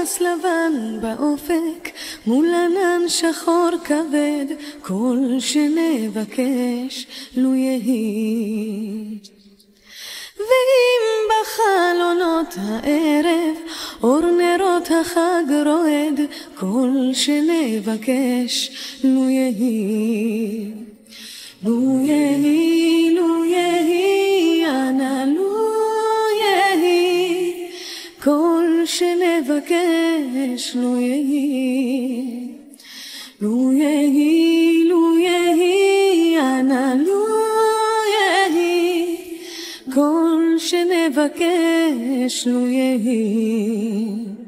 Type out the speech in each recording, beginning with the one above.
פנקס לבן באופק, מול ענן שחור כבד, כל שנבקש לו יהי. ואם בחלונות הערב אור נרות החג רועד, כל שנבקש לו יהי. לו יהי, לו יהי, אנא לו יהי, כל שנבקש לו יהי. לו יהי, לו יהי, אנא לו יהי, כל שנבקש לו יהי.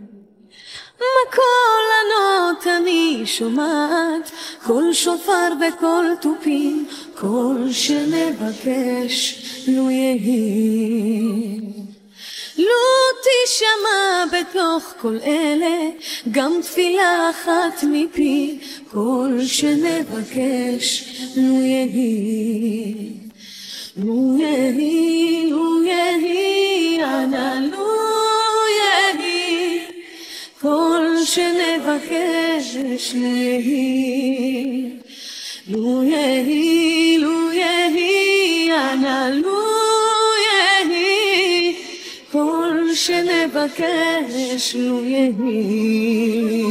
מקול ענות אני שומעת, קול שופר וקול תופים, כל שנבקש לו יהי. לו תשמע בתוך כל אלה גם תפילה אחת מפי, כל שנבקש לו יהי. לו יהי, לו יהי, אנא לו יהי, כל שנבקש לו יהי. לו יהי, לו יהי, אנא לו יהי, כל שנבקש לו יהי.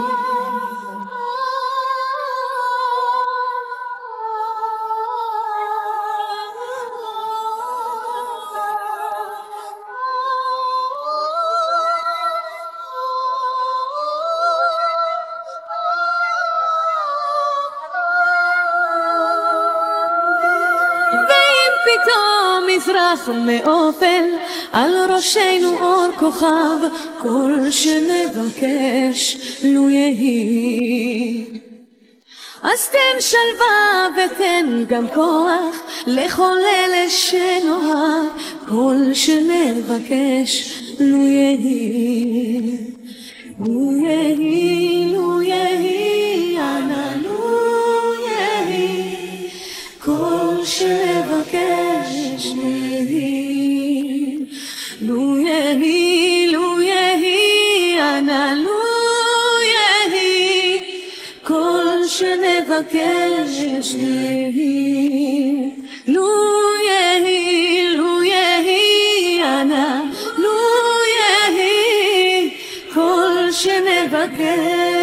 פתאום מזרח מאופל, על ראשנו אור כוכב, כל שנבקש לו יהי. אז תן שלווה ותן גם כוח לכל אלה שנאהב, כל שנבקש לו יהי. לו יהי, לו יהי, אנא לו יהי, כל שנבקש לו יהי. לו יהי, לו יהי, אנא לו יהי, כל שנבקש לו יהי. לו יהי, לו יהי, אנא לו יהי, כל שנבקש